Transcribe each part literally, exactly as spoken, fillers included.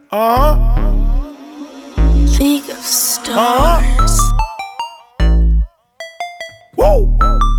Uh-huh. League of Stars. Uh-huh. Woo!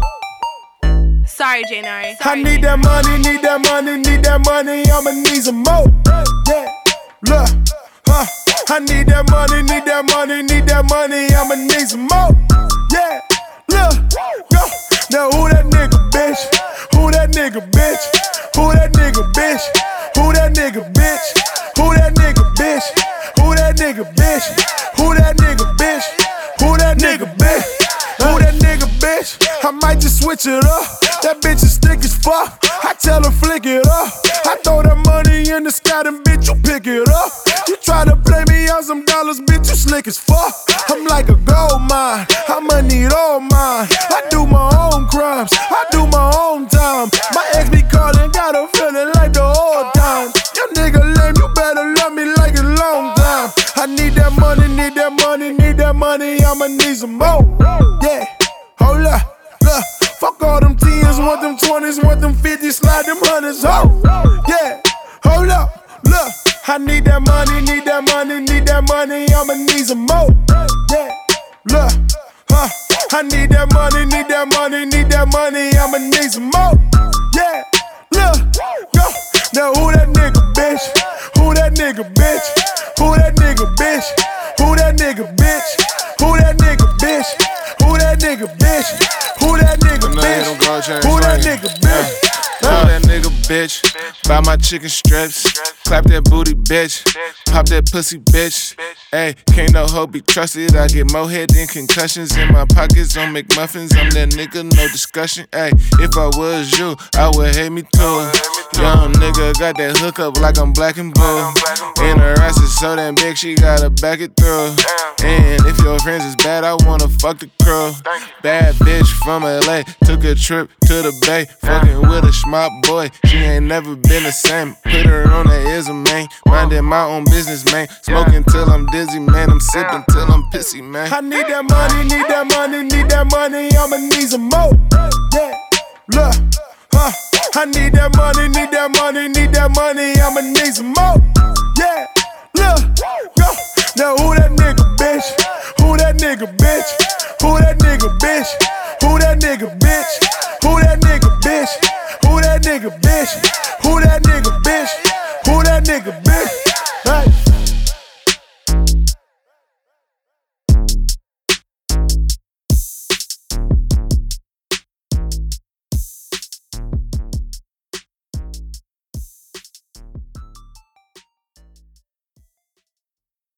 Sorry, Janari. I need that money, need that money, need that money. I'ma need some more. Yeah, look, huh? I need that money, need that money, need that money. I'ma need some more. Yeah, look, go. Now who that nigga, bitch? Who that nigga, bitch? Who that nigga, bitch? Who that nigga, bitch? Who that nigga, bitch? Who that nigga, bitch? Who that nigga, bitch? Who that nigga, bitch? Who that nigga, bitch? I might just switch it up. That bitch is thick as fuck. I tell her flick it up. I throw that money in the sky, then bitch, you pick it up. You try to play me on some dollars, bitch, you slick as fuck. I'm like a gold mine. I'ma need all mine. I do my own crimes. I do my own time. My ex be calling, got her feeling like the old time. Your nigga lame, you better love me like a long time. I need that money, need that money, need that money. I'ma need some more. Yeah, hold up, look. Fuck all them tens, want them twenties, want them fifties, slide them hundreds, ho. Yeah, hold up, look. I need that money, need that money, need that money. I'ma need some more. Yeah, look, huh? I need that money, need that money, need that money. I'ma need some more. Yeah, look, go. Now who that nigga, bitch? Who that nigga, bitch? Who that nigga, bitch? Who that nigga, bitch? Who that nigga, bitch? Who that nigga, bitch? Who that nigga, bitch? Who that nigga, bitch? Call that nigga, bitch. Buy my chicken strips. Clap that booty, bitch. Pop that pussy, bitch. Ayy, can't no hoe be trusted. I get more head than concussions. In my pockets on McMuffins. I'm that nigga, no discussion. Ayy, if I was you, I would hate me too. Young nigga got that hookup like I'm Black and Blue. And her ass is so damn big, she gotta back it through. And if your friends is bad, I wanna fuck the crew. Bad bitch from L A, took a trip to the Bay. Fucking with a smart boy, she ain't never been the same. Put her on that is a man, minding my own business, man. Smoking till I'm dizzy, man. I'm sipping till I'm pissy, man. I need that money, need that money, need that money. I'ma need some more. Yeah, look, huh? I need that money, need that money, need that money. I'ma need some more. Yeah, look, go. Now who that nigga, bitch? Who that nigga, bitch? Who that nigga, bitch? Who that nigga, bitch? Who that nigga, bitch? Who that nigga, bitch? Who that nigga, bitch? Who that nigga, bitch?